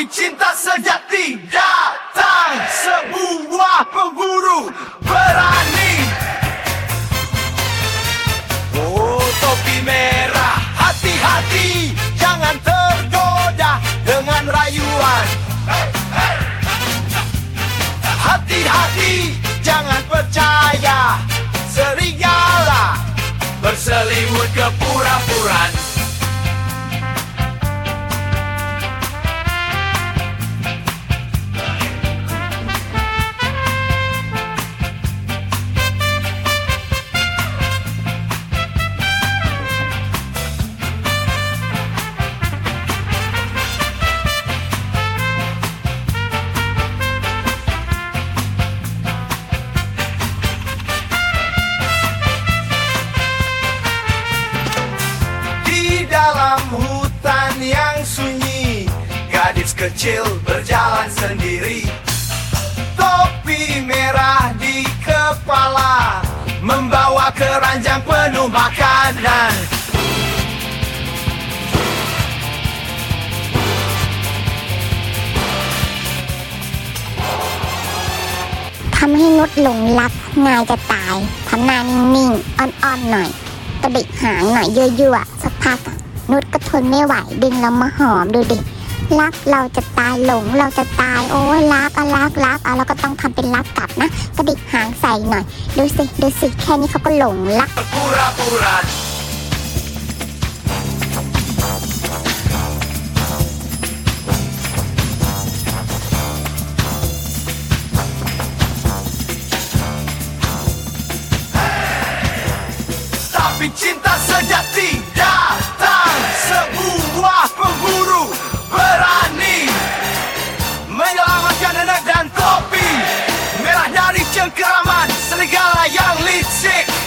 Tapi cinta sejati datang sebuah pemburu berani. Oh, topi merah, hati-hati, jangan tergoda dengan rayuan. Hati-hati, jangan percaya serigala berselimut kepura-puraan. Dalam hutan yang sunyi, gadis kecil berjalan sendiri. Topi merah di kepala, membawa keranjang penuh makanan. ทำให้นุชหลงรักง่ายจะตายทำหน้านิ่งๆอ่อนๆหน่อยกระดิกหางหน่อยยั่วๆสักพักนุชก็ทนไม่ไหวดึงแล้วมาหอมดูดิรักเราจะตายหลงเราจะตายโอ้ยรักเราก็ต้องทำเป็นรักกลับนะกระดิกหางใส่หน่อยดูสิแค่นี้เขาก็หลงรัก Pura-puraan. Tapi cinta sejati datang sebuah pemburu berani, menyelamatkan anak dan topi merah dari cengkeraman serigala yang licik.